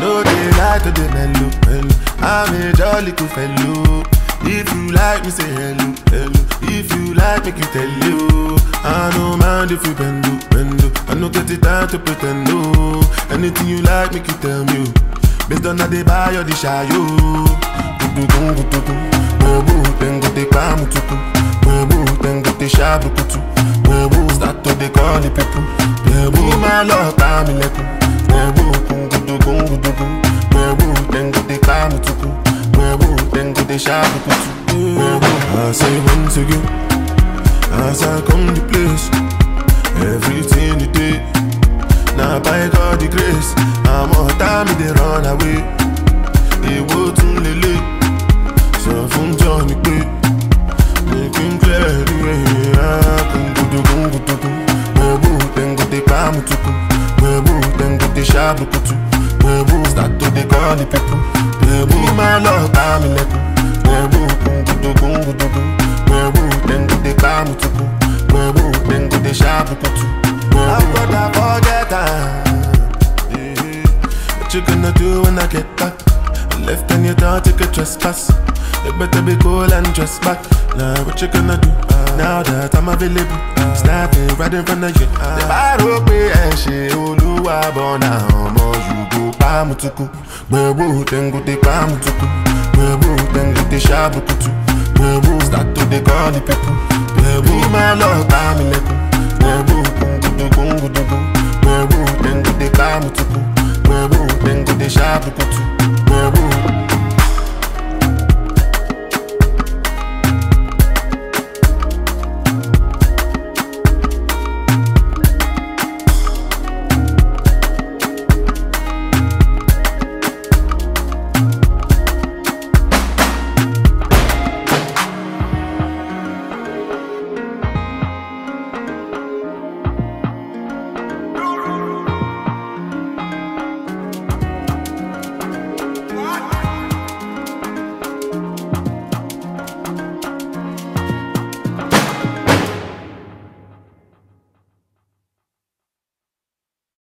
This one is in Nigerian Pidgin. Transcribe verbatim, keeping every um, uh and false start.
know they like to the mellow, mellow. I'm a jolly cool fellow. If you like me, say hello, hello. If you like, make you tell you. I don't mind if you bend, bend. I don't get it time to pretend, no. Anything you like, make you tell me. Based on how they buy or the shy, yo. Gudu gudu gudu. Webu, then go te kamu tuku. Webu, then go te shabu kutu. Webu, start to they call the people. Webu, my love, kami leku. Webu, gudu gudu gudu. Webu, then go te kamu tuku. Webu, then go te shabu kutu. Webu, I say once again, as I come to place, everything you do. Now by God the grace, I'm all time they run away. They go to Lily, so from Johnny P. Making clear the way. I can go to go to go. Webu, then go to come to go. Webu, then go to shabu kutu. Webu, start to they call the people. Webu, my love, I'm in leku. Webu, go to go to go. Webu, then go to come to go. Webu, then go to shabu kutu. I've got to forget time. Yeah. What you gonna do when I get back? I left and you don't take a trespass. You better be cool and dress back. Now what you gonna do? Uh, now that I'm available, uh, snapping right in front of you. The baro pe and she oluwa bona omo you go pa mutuku. Webu then go te pa mutuku. Webu then go te shabu kutu. Webu start to the call the people. Webu my love pa mi leku. Webu. Gungu gungu gungu.